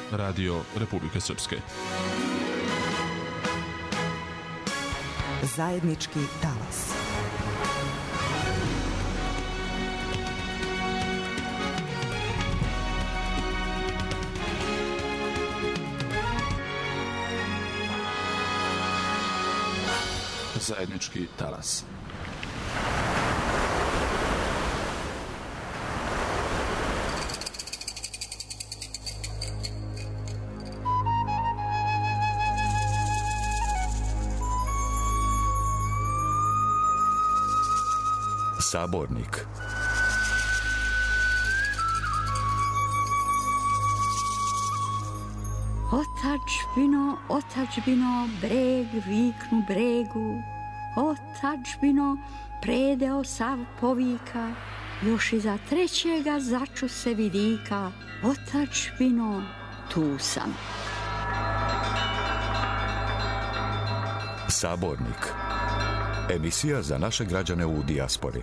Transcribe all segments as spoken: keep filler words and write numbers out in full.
Radio Republike Srpske. Zajednički talas. Zajednički talas. Sabornik. Otadžbino, otadžbino, breg viknu bregu, otadžbino, predeo sav povika, još iza trećega začu se vidika, otadžbino, tu sam. Sabornik. Emisija za naše građane u dijaspori.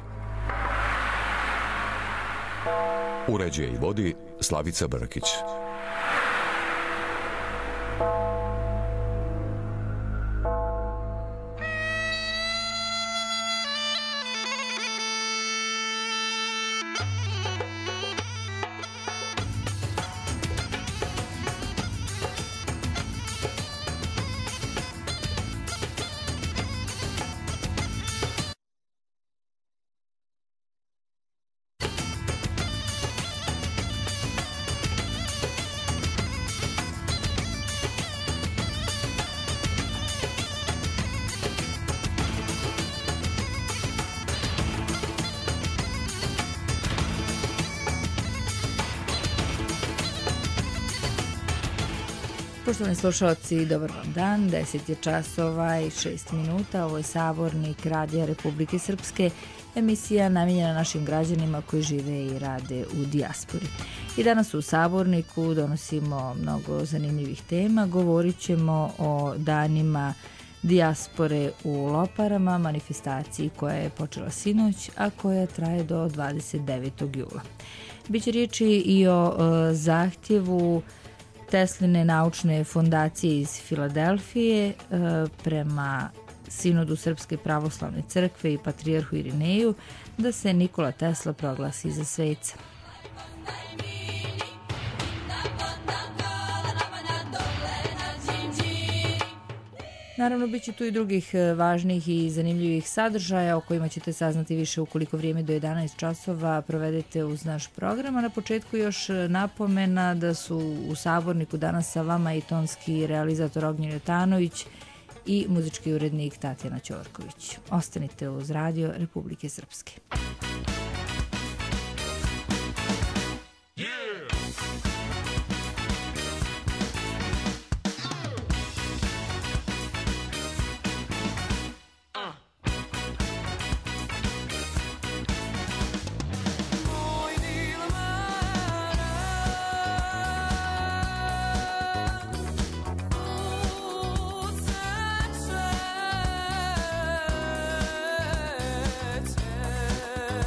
Uređuje i vodi Slavica Brkić. Poštovani slušalci, dobar vam dan, deset je časova i šest minuta, ovo je Sabornik Radija Republike Srpske, emisija namijenjena našim građanima koji žive i rade u dijaspori. I danas u Saborniku donosimo mnogo zanimljivih tema, govorit ćemo o danima dijaspore u Loparama, manifestaciji koja je počela sinoć, a koja traje do dvadeset devetog jula. Biće riječi i o e, zahtjevu Tesline naučne fondacije iz Filadelfije e, prema Sinodu Srpske pravoslavne crkve i patrijarhu Irineju da se Nikola Tesla proglasi za sveca. Naravno, bit će tu i drugih važnih i zanimljivih sadržaja o kojima ćete saznati više ukoliko vrijeme do jedanaest časova provedete uz naš program. A na početku još napomena da su u Saborniku danas sa vama i tonski realizator Ognjen Jotanović i muzički urednik Tatjana Ćorković. Ostanite uz Radio Republike Srpske. Yeah.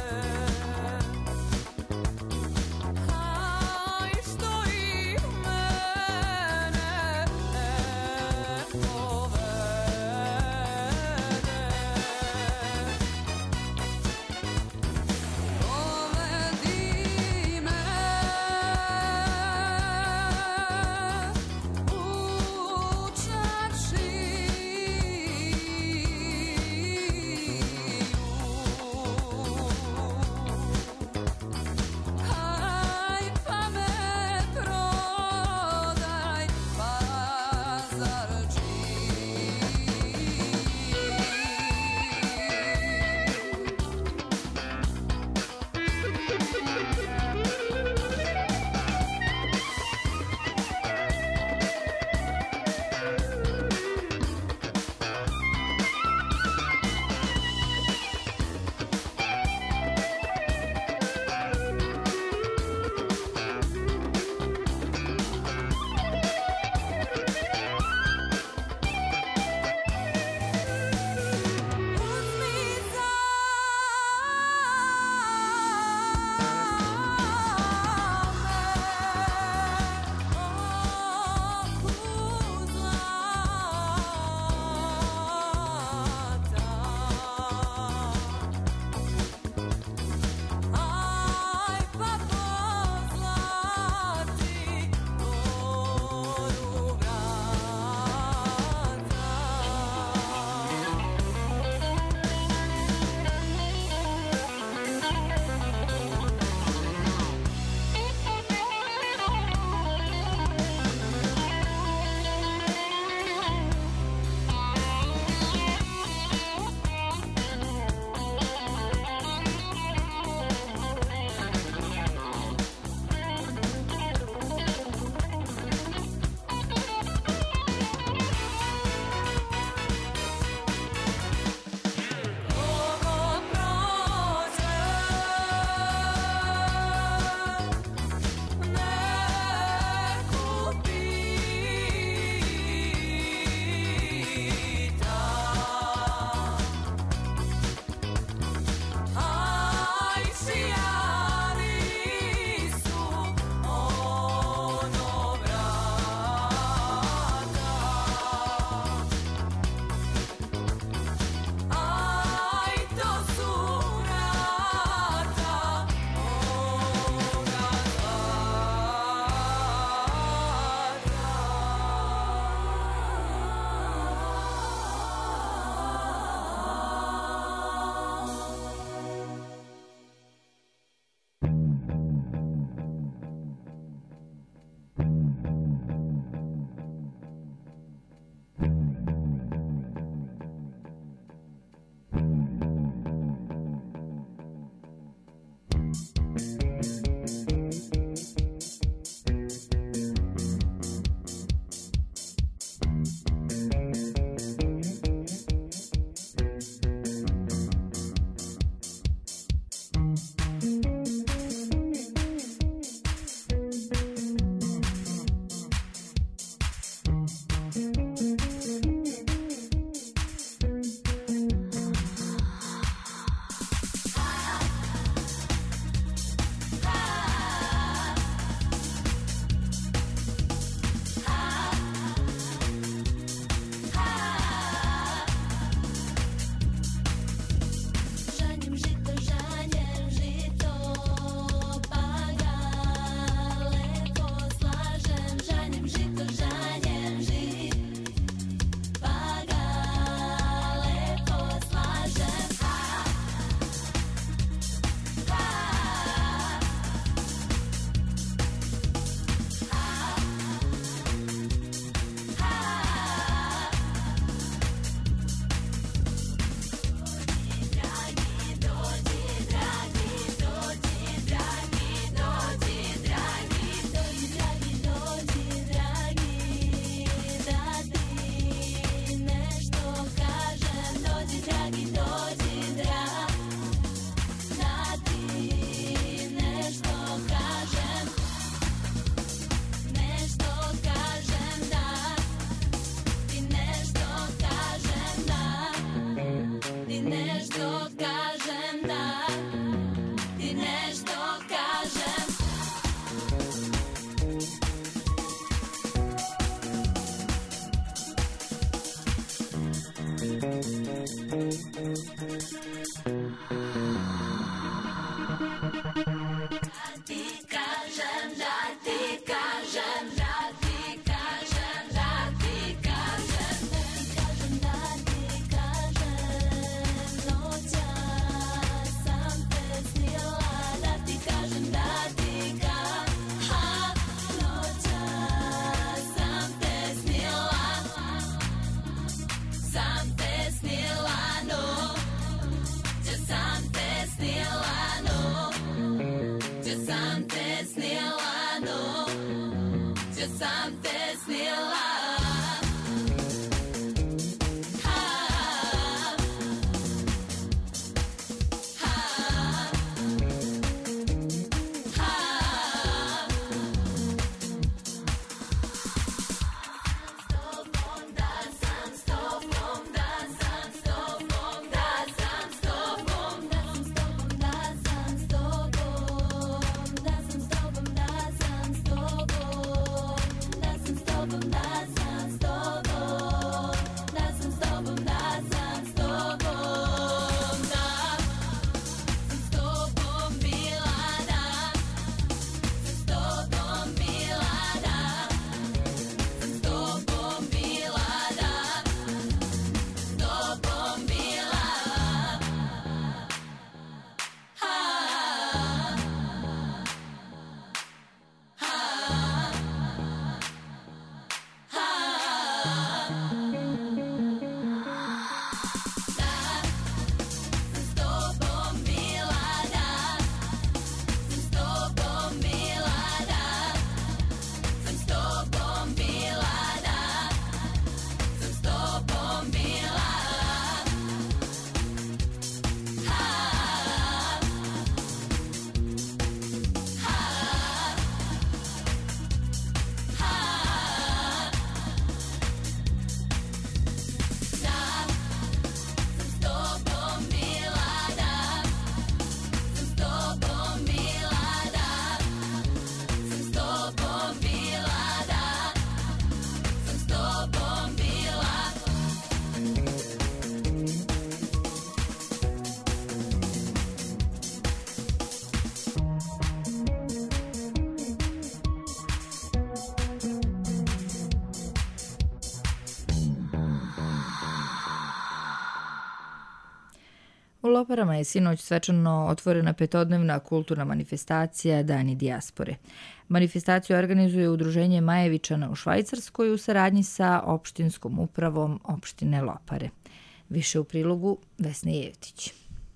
U Loparama je sinoć svečano otvorena petodnevna kulturna manifestacija Dani dijaspore. Manifestaciju organizuje Udruženje Majevičana u Švajcarskoj u saradnji sa opštinskom upravom opštine Lopare. Više u prilogu Vesne Jevtić.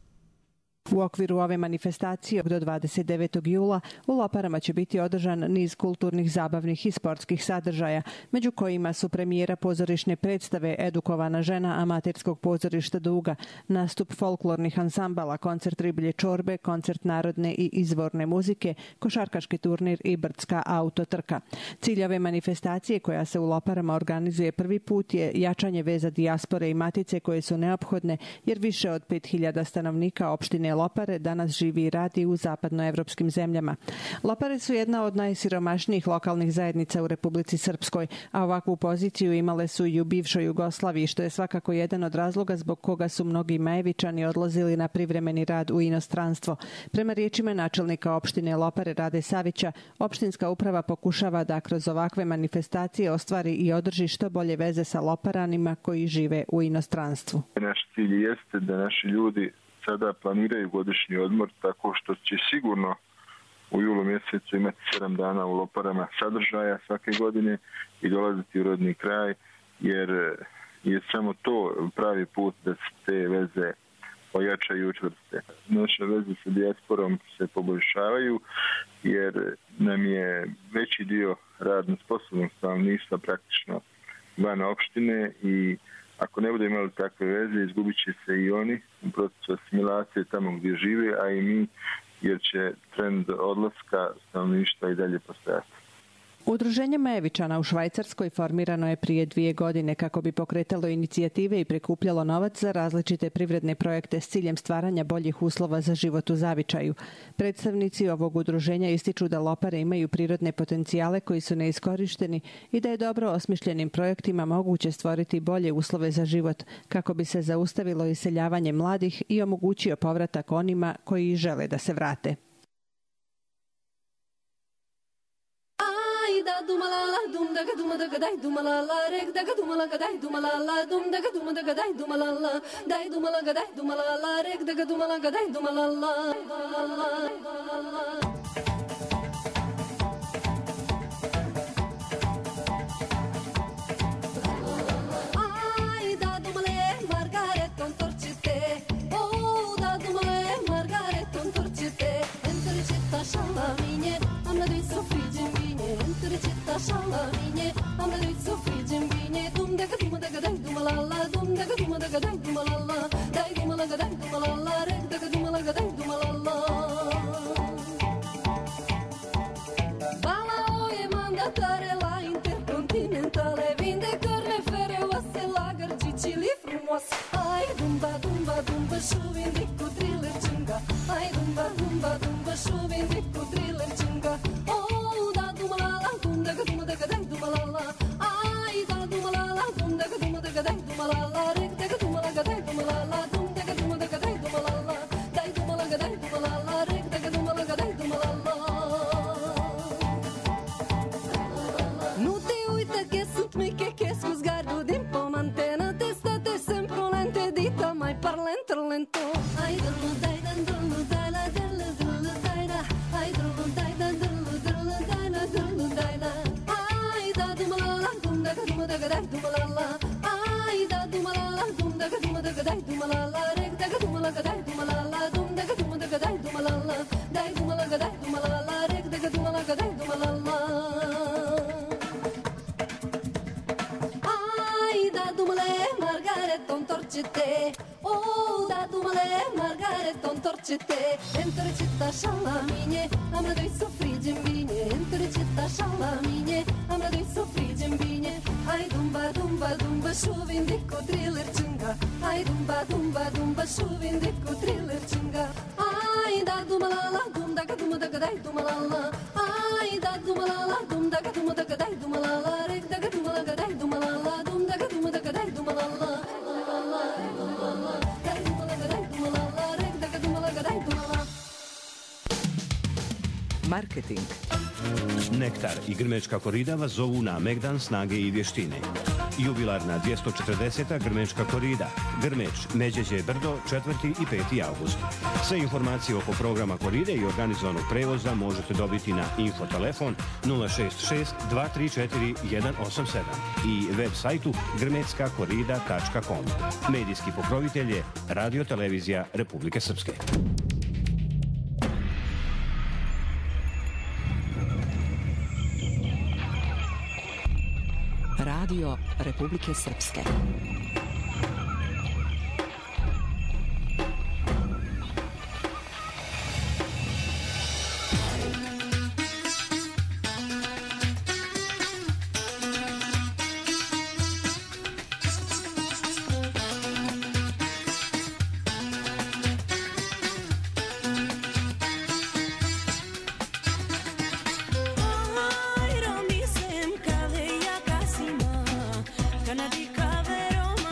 U okviru ove manifestacije do dvadeset devetog jula u Loparama će biti održan niz kulturnih, zabavnih i sportskih sadržaja, među kojima su premijera pozorišne predstave Edukovana žena amaterskog pozorišta Duga, nastup folklornih ansambala, koncert Riblje čorbe, koncert narodne i izvorne muzike, košarkaški turnir i brdska autotrka. Cilj ove manifestacije, koja se u Loparama organizuje prvi put, je jačanje veza dijaspore i matice koje su neophodne, jer više od pet hiljada stanovnika opštine Lopare danas živi i radi u zapadnoevropskim zemljama. Lopare su jedna od najsiromašnijih lokalnih zajednica u Republici Srpskoj, a ovakvu poziciju imale su i u bivšoj Jugoslaviji, što je svakako jedan od razloga zbog koga su mnogi Majevičani odlazili na privremeni rad u inostranstvo. Prema riječima načelnika opštine Lopare Rade Savića, opštinska uprava pokušava da kroz ovakve manifestacije ostvari i održi što bolje veze sa Loparanima koji žive u inostranstvu. Naš cilj jeste da naši ljudi sada planiraju godišnji odmor tako što će sigurno u julu mjesecu imati sedam dana u Loparama sadržaja svake godine i dolaziti u rodni kraj, jer je samo to pravi put da se te veze ojačaju i učvrste. Naše veze sa dijasporom se poboljšavaju jer nam je veći dio radno sposobnog stanovništva praktično van opštine i ako ne budemo imali takve veze, izgubit će se i oni u procesu asimilacije tamo gdje žive, a i mi, jer će trend odlaska stanovništva i dalje postojati. Udruženje Mejevičana u Švajcarskoj formirano je prije dvije godine kako bi pokretalo inicijative i prikupljalo novac za različite privredne projekte s ciljem stvaranja boljih uslova za život u Zavičaju. Predstavnici ovog udruženja ističu da Lopare imaju prirodne potencijale koji su neiskorišteni i da je dobro osmišljenim projektima moguće stvoriti bolje uslove za život kako bi se zaustavilo iseljavanje mladih i omogućio povratak onima koji žele da se vrate. Da dumalala dum daga duma daga dai dumalala reg daga dumala ga dai dumalala dum daga duma daga dai dumalala dai dumala ga dai dumalala reg daga dumala ga dai dumalala ai da dumale Margaret on torcite oh da dumale Margaret on torcite entri città scialamine amna dei soffigi Entri città scialamine, amna dei soffigi in vigne, dum daga duma daga dai dumalala, dum daga duma daga dai dumalala, dai dumalaga dai dumalala, reg daga dumalaga dai dumalala. Bala oje mandatare la intercontinentale, vinde carne fere oasse lager cicili frumos, ai dumba dumba dumba shuvin diku thriller chinga, ai dumba dumba dumba shuvin diku thriller chinga, oh da dumalala dum daga duma daga dai dumalala ai da dumalala dum daga duma daga dai dumalala reg daga dumalaga dai dumalala dum daga duma daga dai dumalala dai dumalaga dai dumalala reg daga dumalaga dai dumalala nu te uita che sunt miche che su sguardo d'impomante na testa te sempre lente dita mai parlente lento ai da dai dan dulu dai la dulu dulu dai da ai dulu dai dan dulu dulu dai la dulu dai da ai da dumalala dum daga duma daga dai dumalala ai da dumalala dum daga duma daga dai dumalala reg daga dumalaga dai dumalala dum daga duma daga dai dumalala dai dumalaga dai dumalala reg daga dumalaga dai dumalala ai da dumale Margaret on torcite oh da dumale Margaret on torcite entri città scialamine amna dei soffrigi in vigne entri città scialamine amna dei soffrigi in vigne ai dumba dumba dumba shuvin diku thriller chinga ai dumba dumba dumba shuvin diku thriller chinga ai da dumalala dum daga duma daga dai dumalala ai da dumalala dum daga duma daga dai dumalala reg daga dumalaga dai dumalala dum daga duma daga dai dumalala dai dumalaga dai dumalala reg daga dumalaga dai dumalala Marketing. Nektar i Grmečka korida vas zovu na Megdan snage i vještine. Jubilarna dvjesto četrdeseta Grmečka korida. Grmeč, Međeđe brdo, četvrti i peti avgust. Sve informacije oko programa koride i organizovanog prevoza možete dobiti na infotelefon nula šest šest dva tri četiri jedan osam sedam i web sajtu grmecka korida tačka com. Medijski pokrovitelj je Radio Televizija Republike Srpske. Radio Republike Srpske. Canadica vero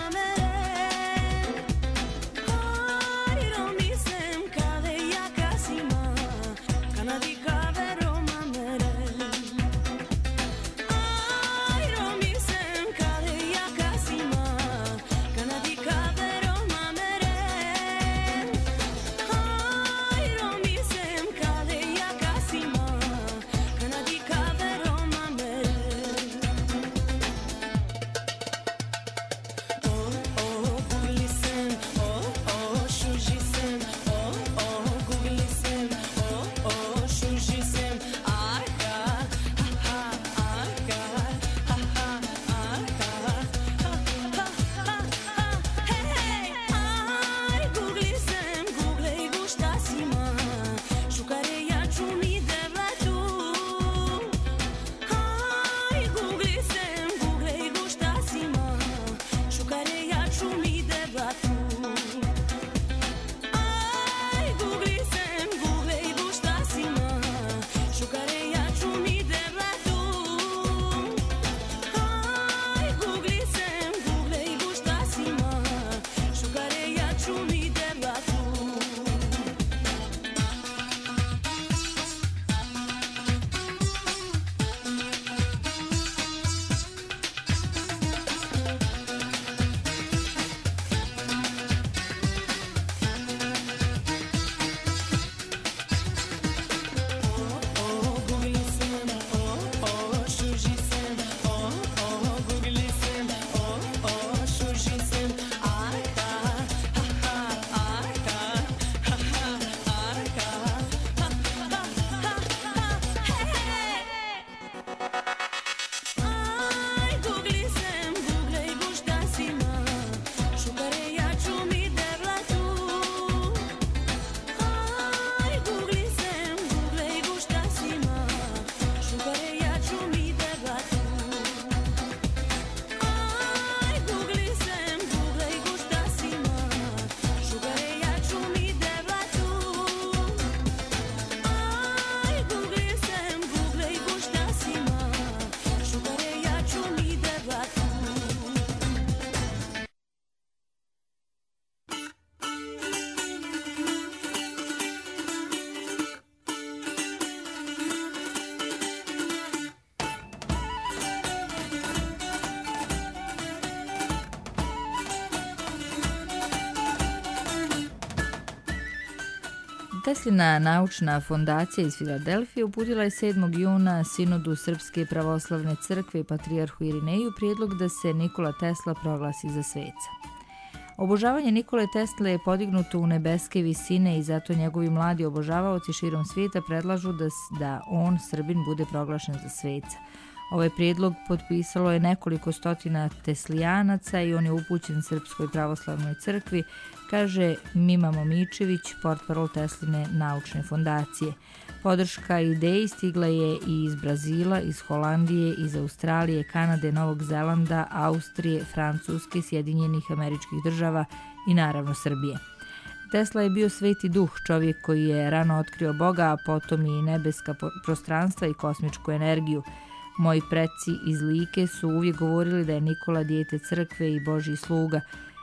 Teslina naučna fondacija iz Filadelfije uputila je sedmog juna Sinodu Srpske pravoslavne crkve i patrijarhu Irineju prijedlog da se Nikola Tesla proglasi za sveca. Obožavanje Nikole Tesle je podignuto u nebeske visine i zato njegovi mladi obožavaoci širom svijeta predlažu da, da on, Srbin, bude proglašen za sveca. Ovaj prijedlog potpisalo je nekoliko stotina teslijanaca i on je upućen Srpskoj pravoslavnoj crkvi, kaže Mima Momičević, portparol Tesline naučne fondacije. Podrška ideji stigla je i iz Brazila, iz Holandije, iz Australije, Kanade, Novog Zelanda, Austrije, Francuske, Sjedinjenih Američkih Država i naravno Srbije. Tesla je bio sveti duh, čovjek koji je rano otkrio Boga, a potom i nebeska prostranstva i kosmičku energiju. Moji preci iz Like su uvijek govorili da je Nikola dijete crkve i Božji sluga.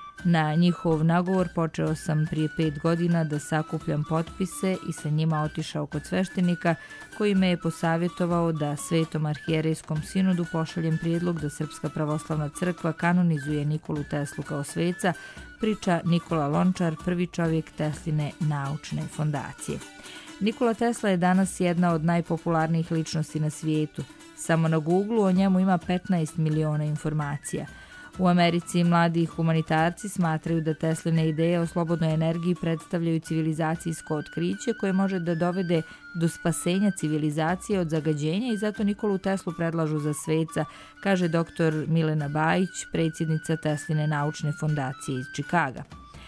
Na njihov nagovor počeo sam prije pet godina da sakupljam potpise i sa njima otišao kod sveštenika koji me je posavjetovao da Svetom arhijerejskom sinodu pošaljem prijedlog da Srpska pravoslavna crkva kanonizuje Nikolu Teslu kao sveca, priča Nikola Lončar, prvi čovjek Tesline naučne fondacije. Nikola Tesla je danas jedna od najpopularnijih ličnosti na svijetu. Samo na Googlu o njemu ima petnaest miliona informacija. U Americi mladi humanitarci smatraju da Tesline ideje o slobodnoj energiji predstavljaju civilizacijsko otkriće koje može da dovede do spasenja civilizacije od zagađenja i zato Nikolu Teslu predlažu za sveca, kaže doktor Milena Bajić, predsjednica Tesline naučne fondacije iz Čikaga.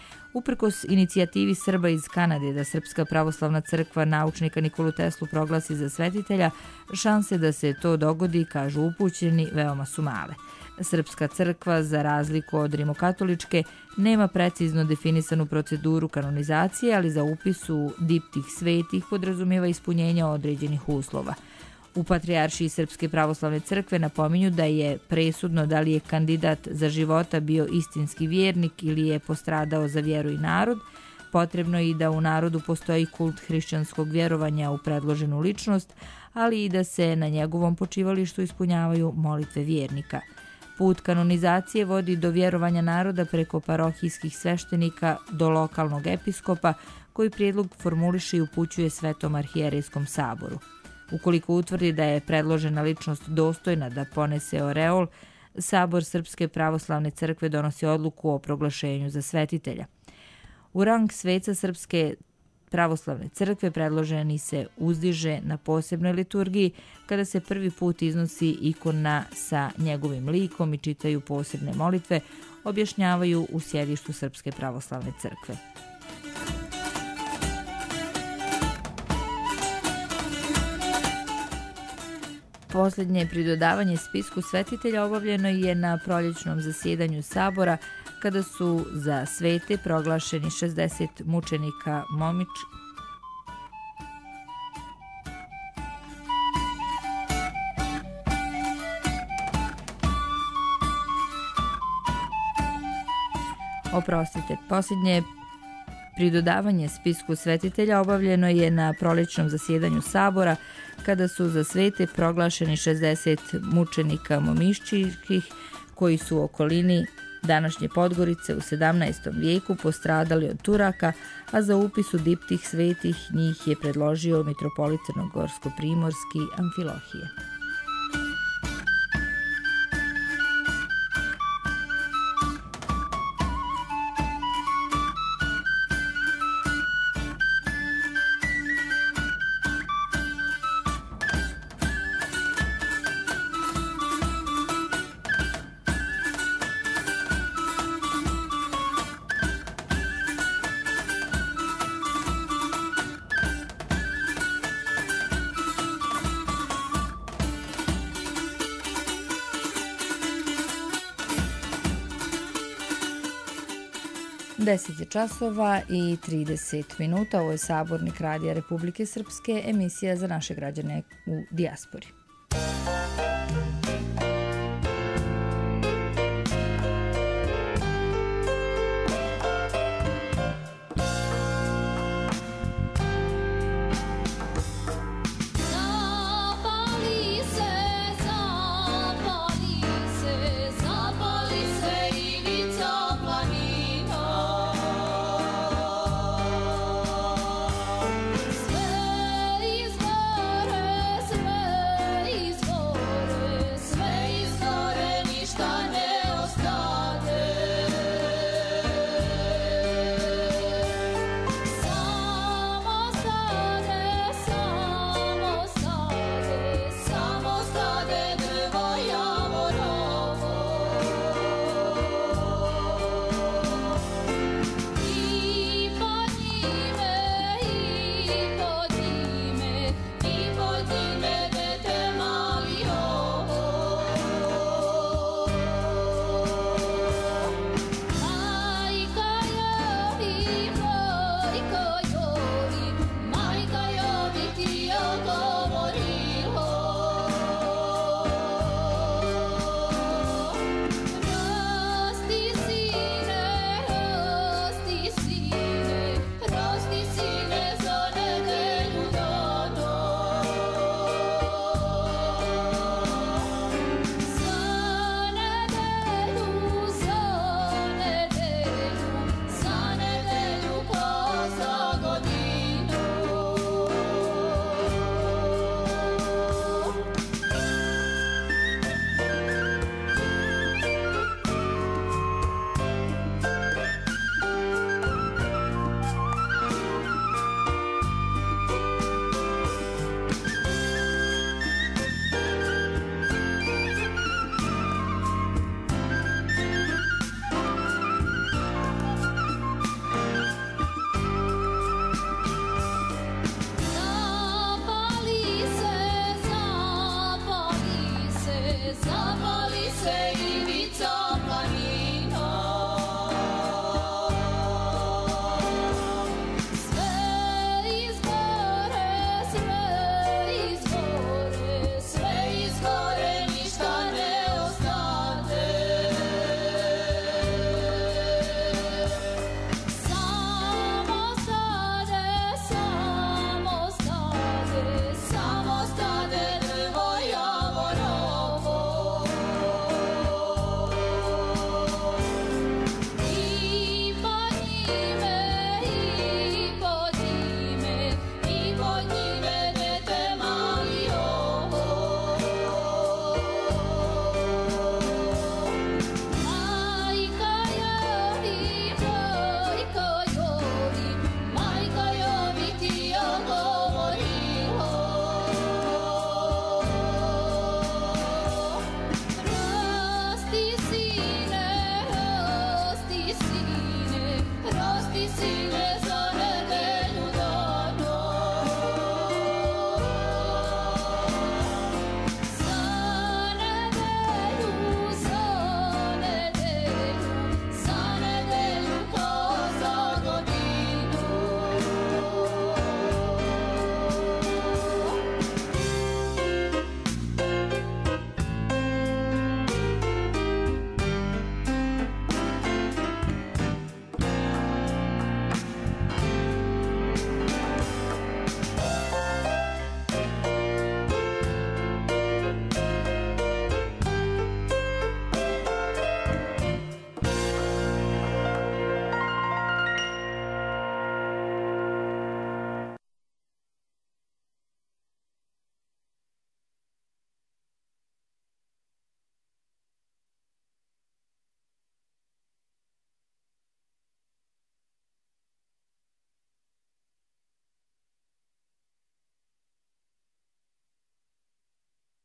Uprkos inicijativi Srba iz Kanade da Srpska pravoslavna crkva naučnika Nikolu Teslu proglasi za svetitelja, šanse da se to dogodi, kažu upućeni, veoma su male. Srpska crkva, za razliku od rimokatoličke, nema precizno definisanu proceduru kanonizacije, ali za upis u diptih svetih podrazumijeva ispunjenje određenih uslova. U Patrijaršiji Srpske pravoslavne crkve napominju da je presudno da li je kandidat za života bio istinski vjernik ili je postradao za vjeru i narod. Potrebno je i da u narodu postoji kult hrišćanskog vjerovanja u predloženu ličnost, ali i da se na njegovom počivalištu ispunjavaju molitve vjernika. Put kanonizacije vodi do vjerovanja naroda preko parohijskih sveštenika do lokalnog episkopa, koji prijedlog formuliše i upućuje Svetom arhijerejskom saboru. Ukoliko utvrdi da je predložena ličnost dostojna da ponese oreol, Sabor Srpske pravoslavne crkve donosi odluku o proglašenju za svetitelja. U rang sveca Srpske pravoslavne crkve predloženi se uzdiže na posebnoj liturgiji kada se prvi put iznosi ikona sa njegovim likom i čitaju posebne molitve, objašnjavaju u sjedištu Srpske pravoslavne crkve. Posljednje pridodavanje spisku svetitelja obavljeno je na proljećnom zasjedanju Sabora, kada su za svete proglašeni šezdeset mučenika Momič... Oprostite, posljednje pridodavanje spisku svetitelja obavljeno je na proljećnom zasjedanju Sabora, kada su za svete proglašeni šezdeset mučenika momišćijskih koji su u okolini današnje Podgorice u sedamnaestom vijeku postradali od Turaka, a za upis u diptih svetih njih je predložio mitropolit crnogorsko-primorski Amfilohije. deset je časova i trideset minuta. Ovo je Sabornik Radija Republike Srpske, emisija za naše građane u dijaspori.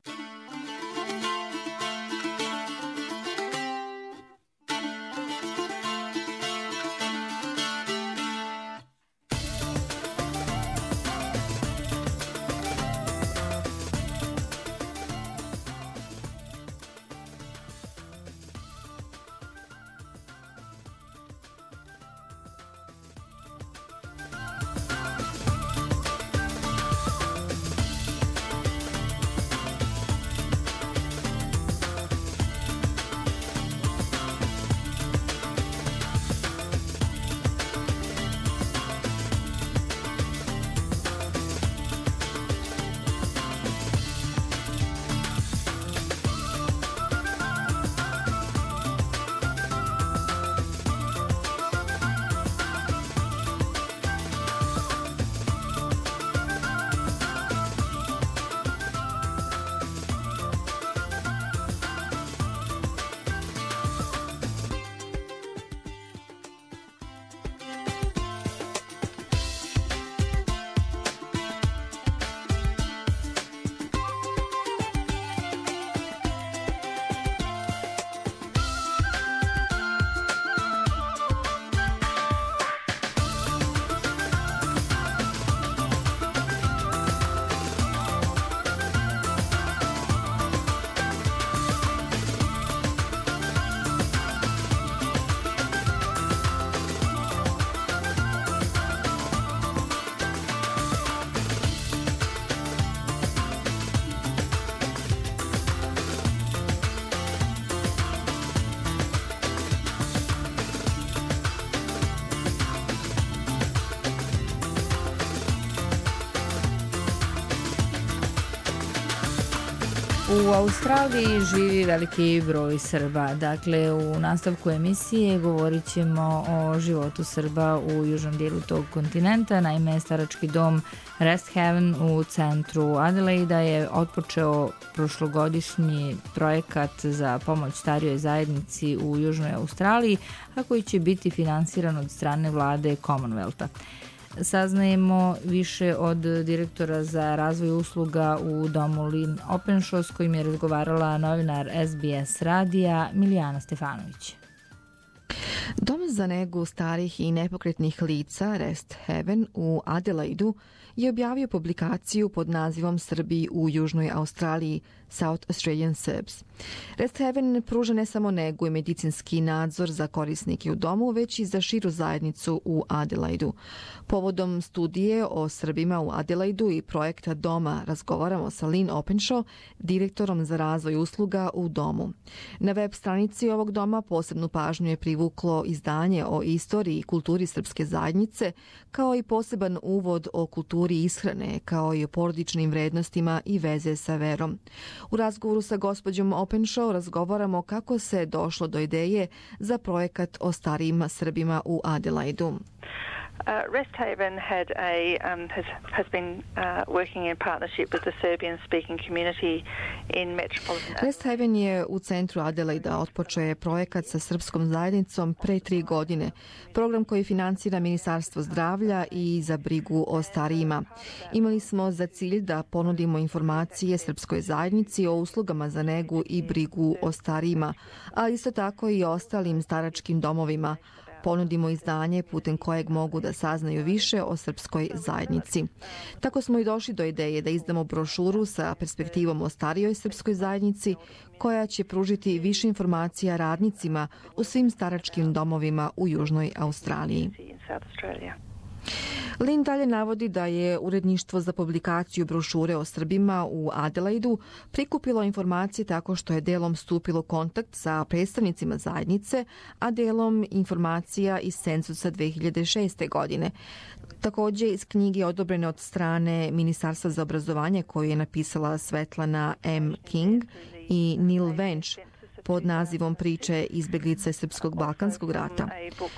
U Australiji živi veliki broj Srba. Dakle, u nastavku emisije govorit ćemo o životu Srba u južnom dijelu tog kontinenta. Naime, starački dom Rest Haven u centru Adelaida je otpočeo prošlogodišnji projekat za pomoć starijoj zajednici u južnoj Australiji, a koji će biti finansiran od strane vlade Commonwealtha. Saznajemo više od direktora za razvoj usluga u domu Lynn Openshaw, s kojim je razgovarala novinar S B S radija Milijana Stefanović. Dom za negu starih i nepokretnih lica Rest Haven u Adelaidu je objavio publikaciju pod nazivom Srbi u južnoj Australiji, South Australian Serbs. Rest Haven pruža ne samo negu i medicinski nadzor za korisnike u domu, već i za širu zajednicu u Adelaidu. Povodom studije o Srbima u Adelaidu i projekta doma razgovaramo sa Lynn Openshaw, direktorom za razvoj usluga u domu. Na web stranici ovog doma posebnu pažnju je privuklo izdanje o istoriji i kulturi srpske zajednice, kao i poseban uvod o kulturi ishrane, kao i o porodičnim vrednostima i veze sa verom. U razgovoru sa gospođom Openshaw razgovaramo kako se došlo do ideje za projekat o starijim Srbima u Adelaidu. Uh, Rest Haven had a um, has has been uh, working in partnership with the Serbian-speaking community in metropolitan. Rest Haven je u centru Adelaida otpočeo je projekat sa srpskom zajednicom pre tri godine. Program koji finansira Ministarstvo zdravlja i za brigu o starijima. Imali smo za cilj da ponudimo informacije srpskoj zajednici o uslugama za negu i brigu o starijima, a isto tako i ostalim staračkim domovima. Ponudimo izdanje putem kojeg mogu da saznaju više o srpskoj zajednici. Tako smo i došli do ideje da izdamo brošuru sa perspektivom o starijoj srpskoj zajednici, koja će pružiti više informacija radnicima u svim staračkim domovima u južnoj Australiji. Lynn dalje navodi da je uredništvo za publikaciju brošure o Srbima u Adelaidu prikupilo informacije tako što je delom stupilo kontakt sa predstavnicima zajednice, a delom informacija iz cenzusa dve hiljade šeste. godine. Također iz knjige odobrene od strane Ministarstva za obrazovanje koju je napisala Svetlana M. King i Neil Vench pod nazivom Priče izbjeglice Srpskog Balkanskog rata.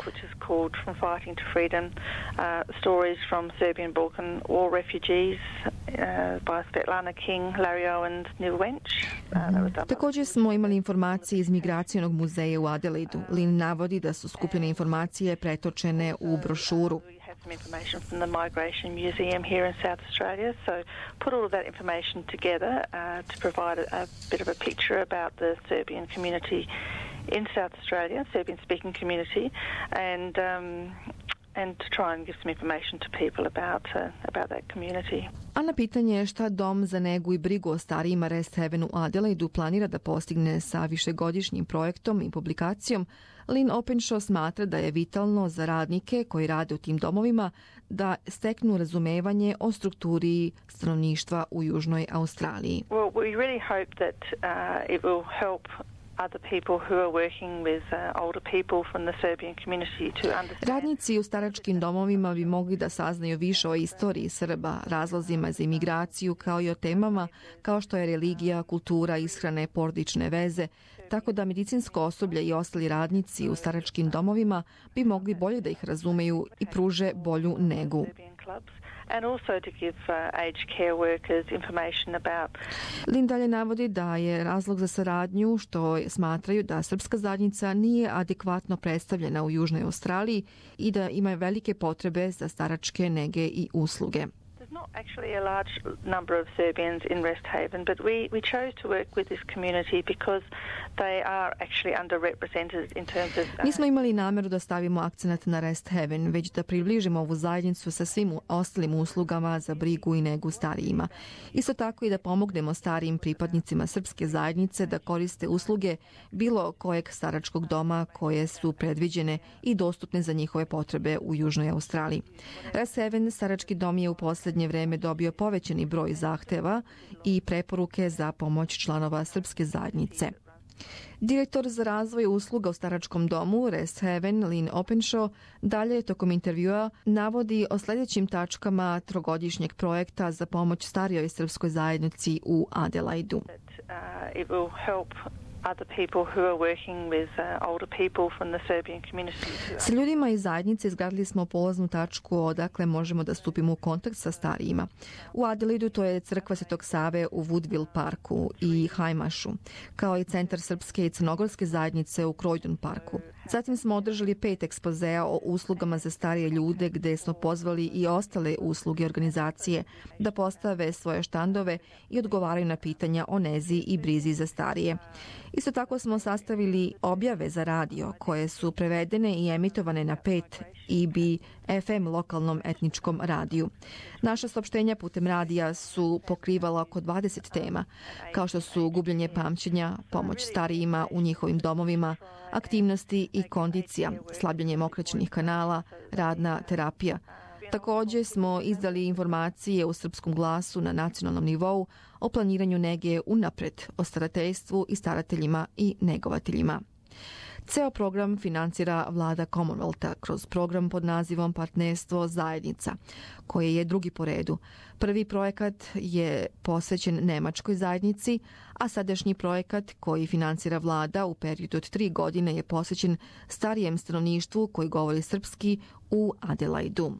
Također smo imali informacije iz Migracionog muzeja u Adelaidu. Lynn navodi da su skupljene informacije pretočene u brošuru. some information from the Migration Museum here in South Australia. So put all of that information together uh, to provide a, a bit of a picture about the Serbian community in South Australia, Serbian-speaking community, and um, and to try and give some information to people about uh, about that community. A na pitanje je šta Dom za negu i brigu o starijima Rest Haven u Adelaidu planira da postigne sa višegodišnjim projektom i publikacijom, Lynn Openshaw smatra da je vitalno za radnike koji rade u tim domovima da steknu razumevanje o strukturi stanovništva u Južnoj Australiji. Well, we really hope that uh, it will help other people who are working with uh, older people from the Serbian community to understand. Radnici u staračkim domovima bi mogli da saznaju više o istoriji Srba, razlozima za imigraciju, kao i o temama kao što je religija, kultura, ishrane, porodične veze, tako da medicinsko osoblje i ostali radnici u staračkim domovima bi mogli bolje da ih razumeju i pruže bolju negu. And also to give uh, aged care workers information about. Lynn dalje navodi da je razlog za saradnju što smatraju da srpska zajednica nije adekvatno predstavljena u Južnoj Australiji i da ima velike potrebe za staračke nege i usluge. There's not actually a large number of Serbians in Rest Haven, but we, we chose to work with this community because they are actually underrepresented in terms of... Uh, Nismo imali nameru da stavimo akcenat na Rest Haven, već da približimo ovu zajednicu sa svim ostalim uslugama za brigu i negu starijima. Isto tako i da pomognemo starijim pripadnicima srpske zajednice da koriste usluge bilo kojeg staračkog doma koje su predviđene i dostupne za njihove potrebe u Južnoj Australiji. Rest Haven, starački dom, je u poslednje vreme dobio povećani broj zahteva i preporuke za pomoć članova srpske zajednice. Direktor za razvoj usluga u staračkom domu Rest Haven, Lynn Openshaw, dalje tokom intervjua navodi o sljedećim tačkama trogodišnjeg projekta za pomoć starijoj srpskoj zajednici u Adelaidu. Uh, it will help other people who are working with uh, older people from the Serbian community. S ljudima iz zajednice izgradili smo polaznu tačku odakle možemo da stupimo u kontakt sa starijima. U Adelaidu to je crkva Svetog Save u Woodville parku i Hajmašu, kao i centar srpske i crnogorske zajednice u Croydon parku. Zatim smo održali pet ekspozea o uslugama za starije ljude gde smo pozvali i ostale usluge organizacije da postave svoje štandove i odgovaraju na pitanja o nezi i brizi za starije. Isto tako smo sastavili objave za radio koje su prevedene i emitovane na pet E B F M lokalnom etničkom radiju. Naša saopštenja putem radija su pokrivala oko dvadeset tema, kao što su gubljenje pamćenja, pomoć starijima u njihovim domovima, aktivnosti i kondicija, slabljenje mokraćnih kanala, radna terapija. Također smo izdali informacije u Srpskom glasu na nacionalnom nivou o planiranju nege unapred, o starateljstvu i starateljima i negovateljima. Ceo program financira vlada Commonwealtha kroz program pod nazivom Partnerstvo zajednica, koji je drugi po redu. Prvi projekat je posvećen nemačkoj zajednici, a sadašnji projekat koji financira vlada u periodu od tri godine je posvećen starijem stanovništvu koji govori srpski u Adelaidu.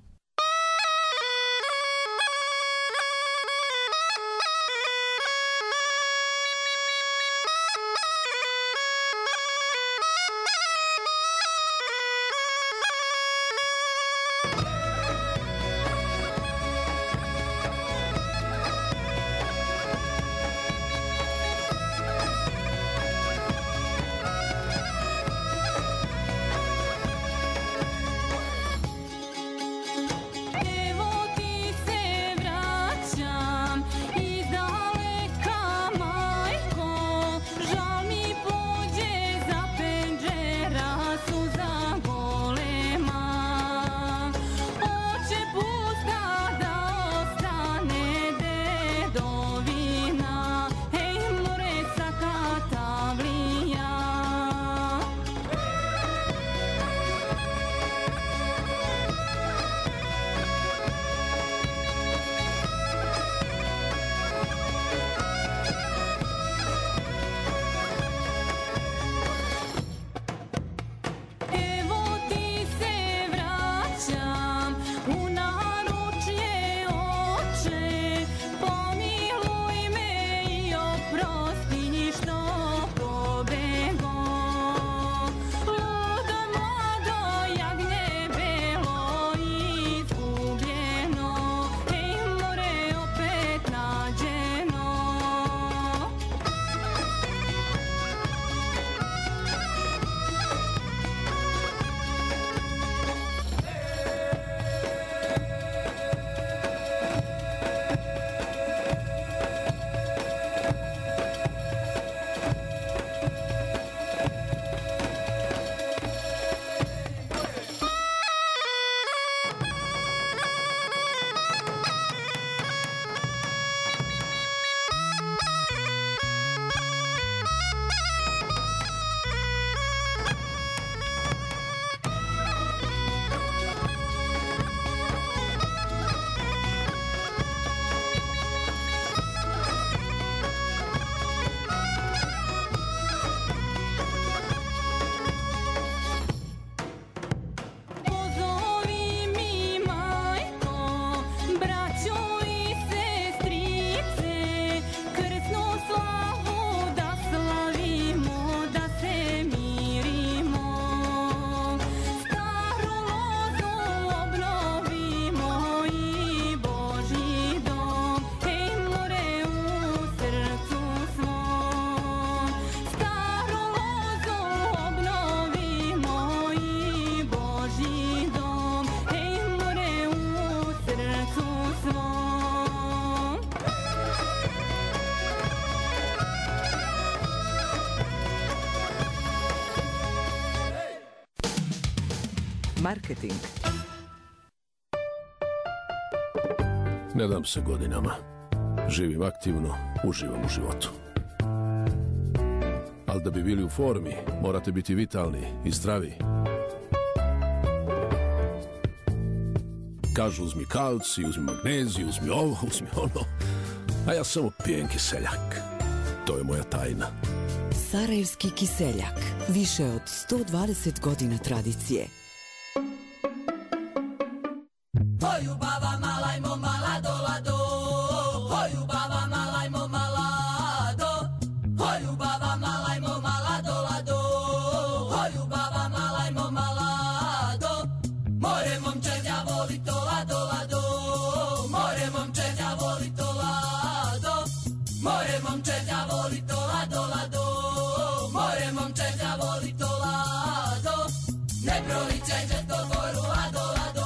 Marketing. Ne dam se godinama. Živim aktivno, uživam u životu. Ali da bi bili u formi, morate biti vitalni i zdravi. Kažu uzmi kalcij, uzmi magnezij, uzmi ovo, uzmi ono. A ja samo pijem kiseljak. To je moja tajna. Sarajevski kiseljak. Više od sto dvadeset godina tradicije. Hoju baba malajmo malado lado, hoju baba malajmo malado, hoju baba malajmo malado lado, hoju baba malajmo malado. More momčeđa voli to lado lado, more momčeđa voli to lado, more momčeđa voli to lado lado, more momčeđa voli to lado. Ne proliče že to goru lado lado.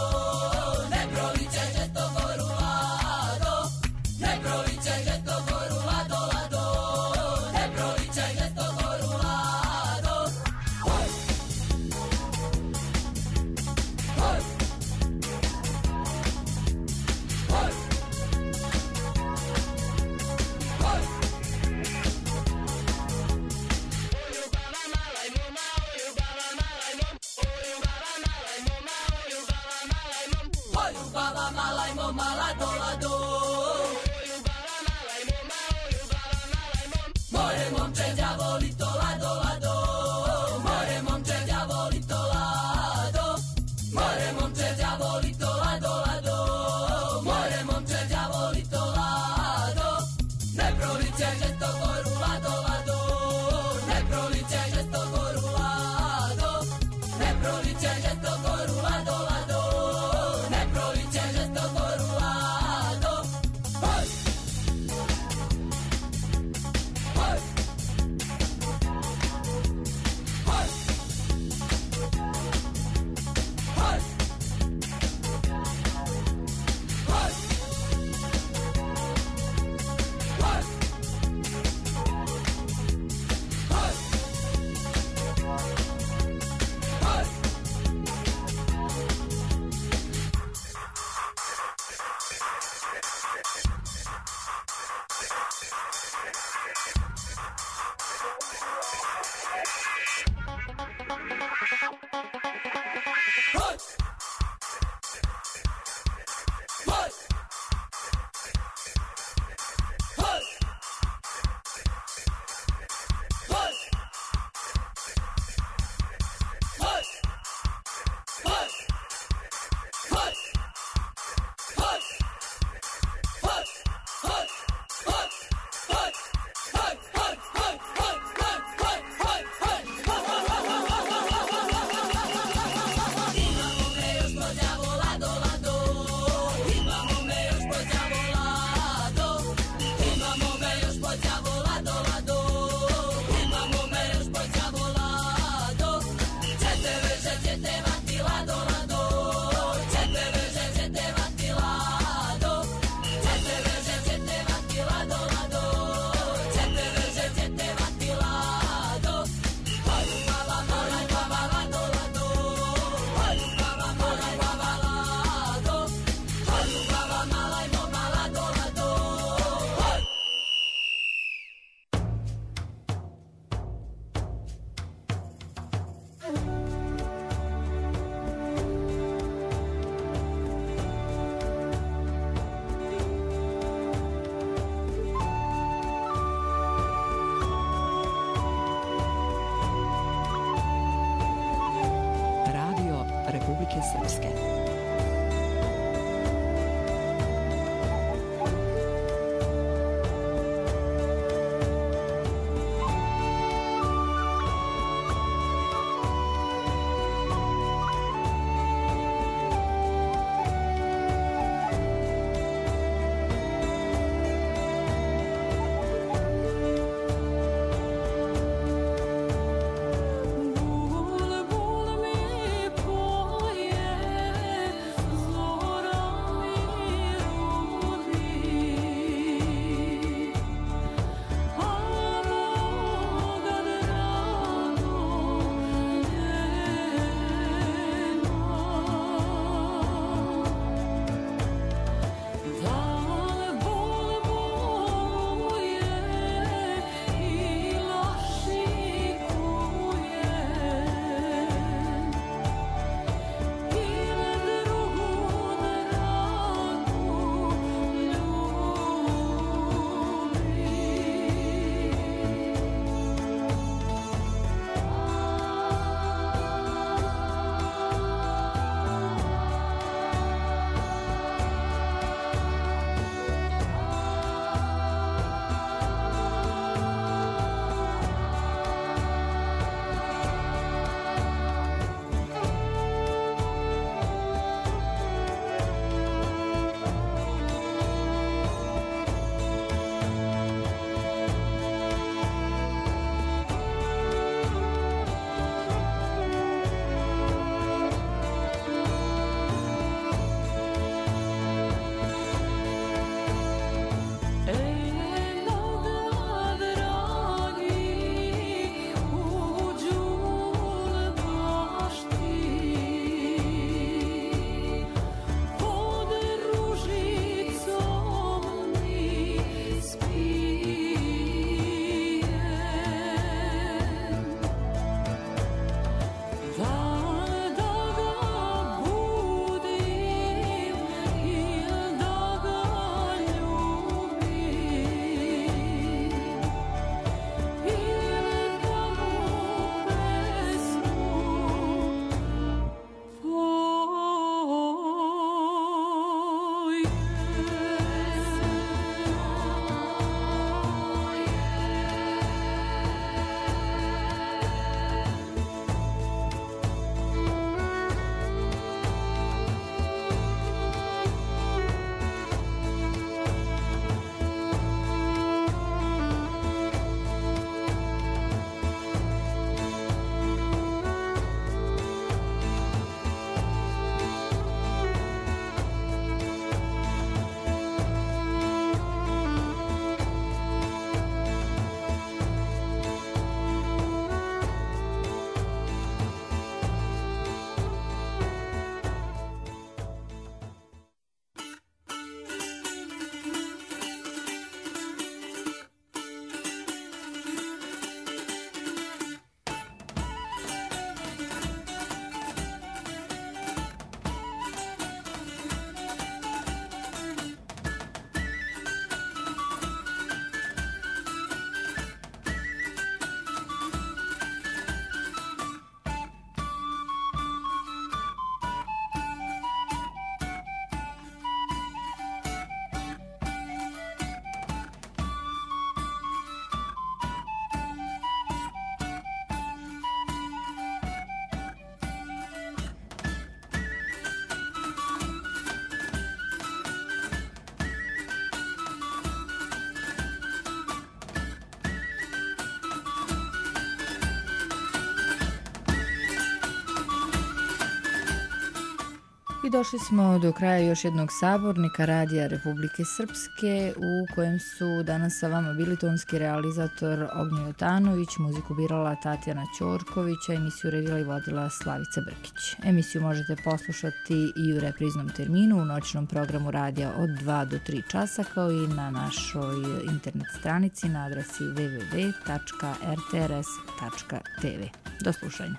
I došli smo do kraja još jednog sabornika Radija Republike Srpske u kojem su danas sa vama bili tonski realizator Ognjen Jotanović, muziku birala Tatjana Ćorković, a emisiju redila i vodila Slavica Brkić. Emisiju možete poslušati i u repriznom terminu u noćnom programu radija od dva do tri časa, kao i na našoj internet stranici na adresi w w w tačka r t r s tačka t v. Do slušanja.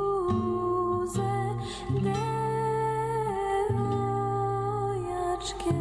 Devojačke